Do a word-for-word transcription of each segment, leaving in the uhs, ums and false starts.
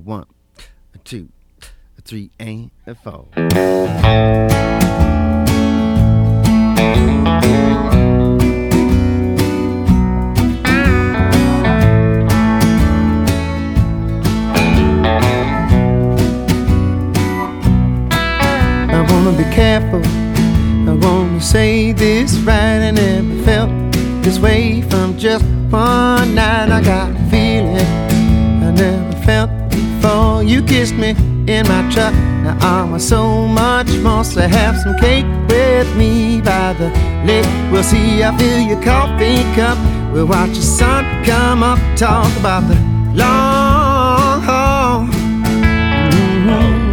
one, a two, a three, and a four. I wanna be careful, I wanna say this right. I never felt this way from just one night. I got a feeling I never felt before. You kissed me in my truck, now I want so much more. So have some cake with me by the lake. We'll see, I fill your coffee cup. We'll watch the sun come up, talk about the long haul. Mm-hmm.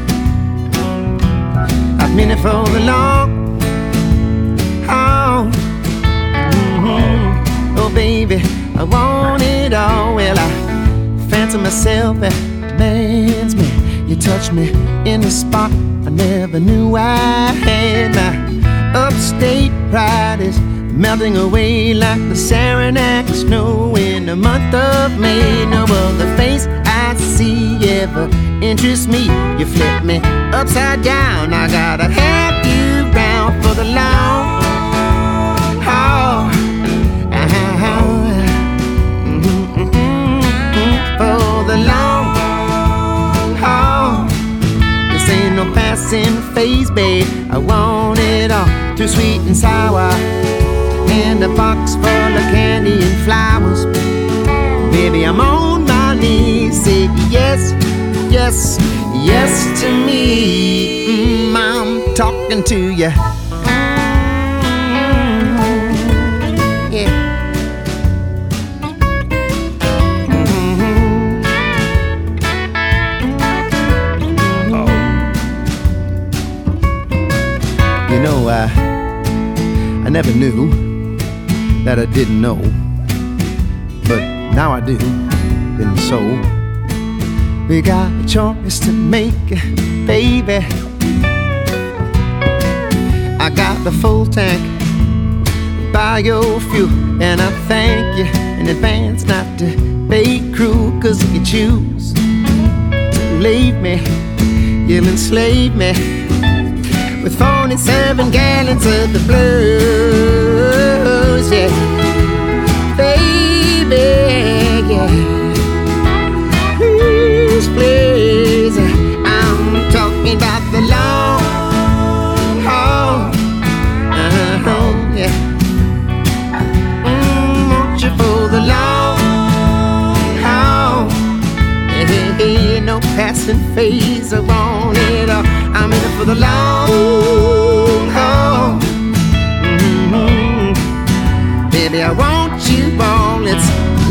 I've been it for the long haul. Mm-hmm. Oh baby, I want it all. Well, I fancy myself a man's man. You touched me in the spot I never knew I had. My upstate pride is melting away like the Saranac snow in the month of May. No other face I see ever interests me. You flip me upside down, I gotta have you round for the long haul. For the long haul. This ain't no passing phase, babe. I want it all, too sweet and sour, and a box full of candy and flowers. Baby, I'm on my knees. Say yes, yes, yes to me. Mm, I'm talking to you. I, I never knew that I didn't know, but now I do. And so we got a choice to make, baby. I got the full tank biofuel, and I thank you in advance not to be cruel. Cause if you choose to leave me, you'll enslave me with forty-seven gallons of the blues, yeah. Baby, yeah. Please, please, I'm talking about the long haul. Uh-huh, yeah. Mm, want you for the long haul. Hey, hey, hey, no passing phase, I want it all. I'm in it for the long haul. Mm-hmm. Baby, I want you all. It's